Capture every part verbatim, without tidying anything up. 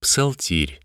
Псалтирь.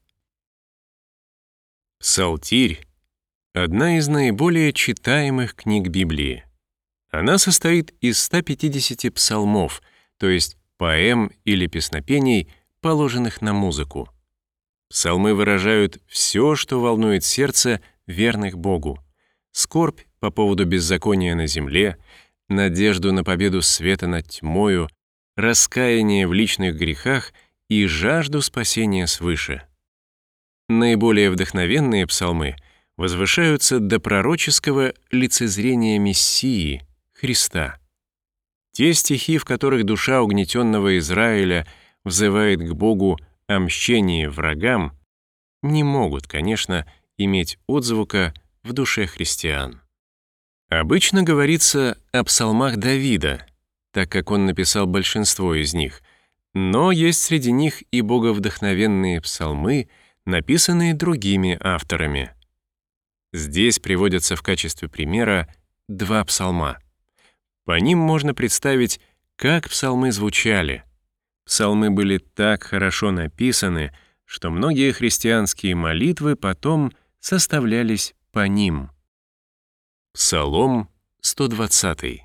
Псалтирь — одна из наиболее читаемых книг Библии. Она состоит из ста пятидесяти псалмов, то есть поэм или песнопений, положенных на музыку. Псалмы выражают все, что волнует сердце верных Богу: скорбь по поводу беззакония на земле, надежду на победу света над тьмою, раскаяние в личных грехах и жажду спасения свыше. Наиболее вдохновенные псалмы возвышаются до пророческого лицезрения Мессии, Христа. Те стихи, в которых душа угнетенного Израиля взывает к Богу о мщении врагам, не могут, конечно, иметь отзвука в душе христиан. Обычно говорится о псалмах Давида, так как он написал большинство из них, но есть среди них и боговдохновенные псалмы, написанные другими авторами. Здесь приводятся в качестве примера два псалма. По ним можно представить, как псалмы звучали. Псалмы были так хорошо написаны, что многие христианские молитвы потом составлялись по ним. Псалом сто двадцатый.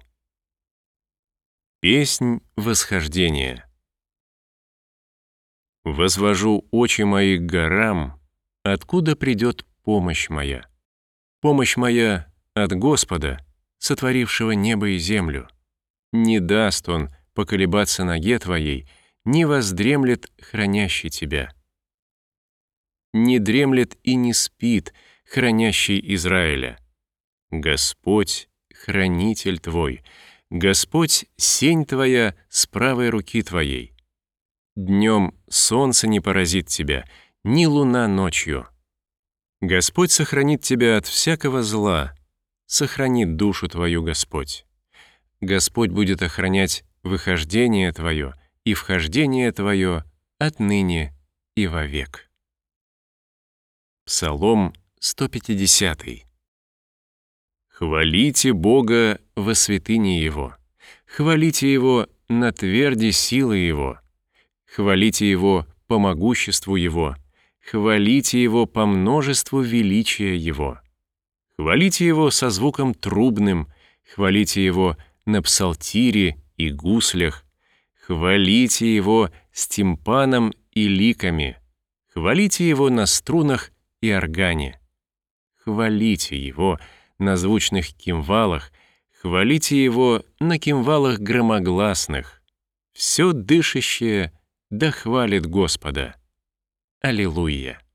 Песнь восхождения. «Возвожу очи мои к горам, откуда придет помощь моя. Помощь моя от Господа, сотворившего небо и землю. Не даст Он поколебаться ноге твоей, не воздремлет хранящий тебя. Не дремлет и не спит хранящий Израиля. Господь — хранитель твой, Господь — сень твоя с правой руки твоей. Днем солнце не поразит тебя, ни луна ночью. Господь сохранит тебя от всякого зла, сохранит душу твою Господь. Господь будет охранять выхождение твое и вхождение твое отныне и вовек». Псалом сто пятидесятый. «Хвалите Бога во святыне Его, хвалите Его на тверди силы Его, хвалите Его по могуществу Его, хвалите Его по множеству величия Его, хвалите Его со звуком трубным, хвалите Его на псалтире и гуслях, хвалите Его с тимпаном и ликами, хвалите Его на струнах и органе, хвалите Его на звучных кимвалах, хвалите Его на кимвалах громогласных. Все дышащее да хвалит Господа. Аллилуйя!